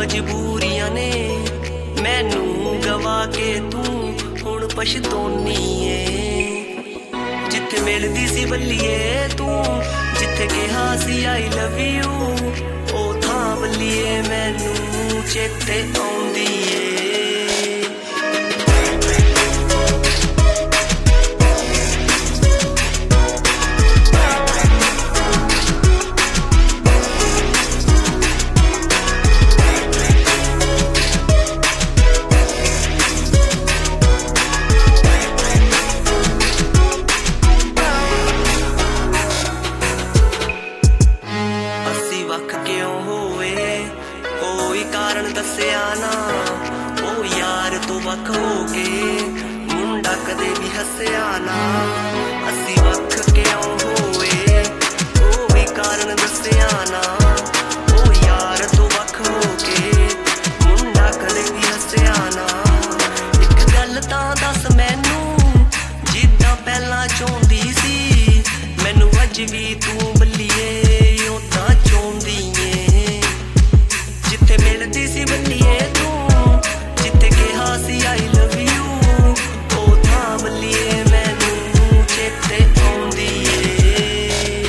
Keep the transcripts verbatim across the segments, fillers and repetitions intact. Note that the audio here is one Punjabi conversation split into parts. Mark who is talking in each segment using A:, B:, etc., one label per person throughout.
A: ਮਜਬੂਰੀਆਂ ਨੇ ਮੈਨੂੰ ਗਵਾ ਕੇ ਤੂੰ ਹੁਣ ਪਛਤਾਉਣੀ ਏ। ਜਿੱਥੇ ਮਿਲਦੀ ਸੀ ਬੱਲੀਏ ਤੂੰ, ਜਿੱਥੇ ਕਿਹਾ ਸੀ ਆਈ ਲਵ ਯੂ, ਉਹ ਥਾਂ ਬੱਲੀਏ ਮੈਨੂੰ ਚੇਤੇ ਆਉਂਦੀ ਏ। ਵੱਖ ਕਿਉਂ ਹੋਵੇ ਕੋਈ ਕਾਰਨ ਦੱਸਿਆ ਨਾ, ਉਹ ਯਾਰ ਤੋਂ ਵੱਖ ਹੋ ਕੇ ਮੁੰਡਾ ਕਦੇ ਵੀ ਹੱਸਿਆ ਨਾ। ਅਸੀਂ ਵੱਖ ਕਿਉਂ ਹੋਵੇ ਕੋਈ ਕਾਰਨ ਦੱਸਿਆ ਨਾ, ਉਹ ਯਾਰ ਤੋਂ ਵੱਖ ਹੋ ਕੇ ਮੁੰਡਾ ਕਦੇ ਵੀ ਹੱਸਿਆ ਨਾ। ਇੱਕ ਗੱਲ ਤਾਂ ਦੱਸ ਮੈਨੂੰ, ਜਿੱਦਾਂ ਪਹਿਲਾਂ ਚਾਹੁੰਦੀ ਸੀ ਮੈਨੂੰ ਅੱਜ ਵੀ ਤੂੰ ਬੱਲੀਏ ਉਦਾਂ ਚਾਹੁੰਦੀ ਏ। ਜਿੱਥੇ ਮਿਲਦੀ ਸੀ ਬੱਲੀਏ ਤੂੰ, ਜਿੱਥੇ ਕਿਹਾ ਸੀ ਆਈ ਲਵ ਯੂ, ਉਹ ਥਾਂ ਬੱਲੀਏ ਮੈਨੂੰ ਚੇਤੇ ਆਉਂਦੀ ਏ।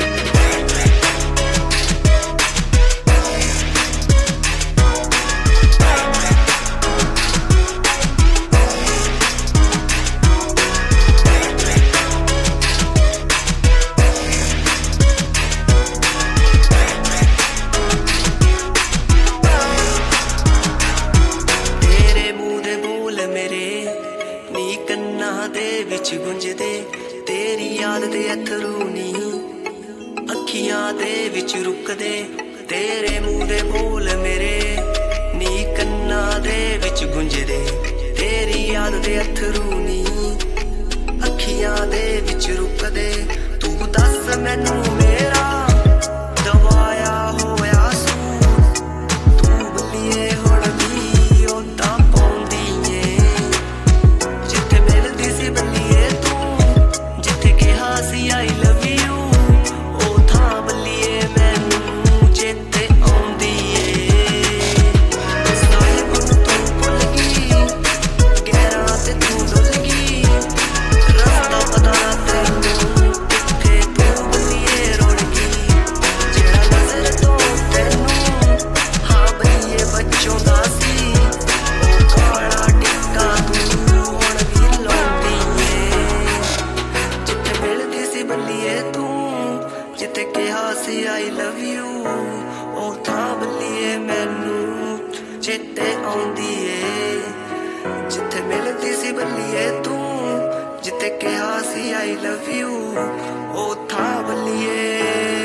A: ਕੰਨਾਂ ਦੇ ਵਿੱਚ ਗੁੰਜਦੇ ਤੇਰੀ ਯਾਦ ਦੇ ਅਥਰੂ ਨੀ, ਅੱਖੀਆਂ ਦੇ ਵਿੱਚ ਰੁਕਦੇ ਤੇਰੇ ਮੂੰਹ ਦੇ ਬੋਲ ਮੇਰੇ ਨੀ। ਕੰਨਾਂ ਦੇ ਵਿੱਚ ਗੁੰਜਦੇ ਤੇਰੀ ਯਾਦ ਦੇ ਅਥਰੂ ਨੀ, ਅੱਖੀਆਂ ਦੇ ਵਿੱਚ ਰੁਕਦੇ। ਤੂੰ ਦੱਸ ਮੈਨੂੰ ਮੇਰਾ ਦਵਾਇਆ ਹੋਇਆ ਸੂ, ਤੂੰ ਬੱਲੀਏ ਹੁਣ ਵੀ ਉਦਾਂ ਪਾਉਂਦੀ ਏ। ਜਿੱਥੇ ਮਿਲਦੀ ਸੀ ਬੱਲੀਏ ਤੂੰ, ਜਿੱਥੇ ਕਿਹਾ ਸੀ ਆਈ ਲਵ ਯੂ, ਉਹ ਥਾਂ ਬੱਲੀਏ ਮੈਨੂੰ ਚੇਤੇ ਆਉਂਦੀ ਏ। ਸਾਹਿਬ ਨੂੰ ਤੂੰ ਭੁੱਲ ਗਈ, ਗਹਿਰਾਂ ਤੇ ਤੂੰ ਡੁੱਲ ਗਈ, ਰਸਤਾ ਪਤਾ ਨਾ ਤੈਨੂੰ ਕਿੱਥੇ ਤੂੰ ਬੱਲੀਏ ਰੁੜ ਗਈ। ਜਿਹੜਾ ਨਜ਼ਰ ਤੋਂ ਤੈਨੂੰ ਹਾਂ ਬੱਲੀਏ ਬਚਾਉਂਦਾ ਸੀ, ਉਹ ਕਾਲਾ ਟਿੱਕਾ ਤੂੰ ਹੁਣ ਵੀ ਲਾਉਂਦੀ ਏ। ਜਿੱਥੇ ਮਿਲਦੀ ਸੀ ਬੱਲੀਏ ਤੂੰ, ਜਿੱਥੇ ਕਿਹਾ ਸੀ ਆਈ ਲਵ ਯੂ, ਉਹ ਥਾਂ ਬੱਲੀਏ ਮੈਨੂੰ ਚੇਤੇ ਆਉਂਦੀ ਏ। ਜਿੱਥੇ ਮਿਲਦੀ ਸੀ ਬੱਲੀਏ ਤੂੰ, ਜਿੱਥੇ ਕਿਹਾ ਸੀ ਆਈ ਲਵ ਯੂ, ਉਹ ਥਾਂ ਬੱਲੀਏ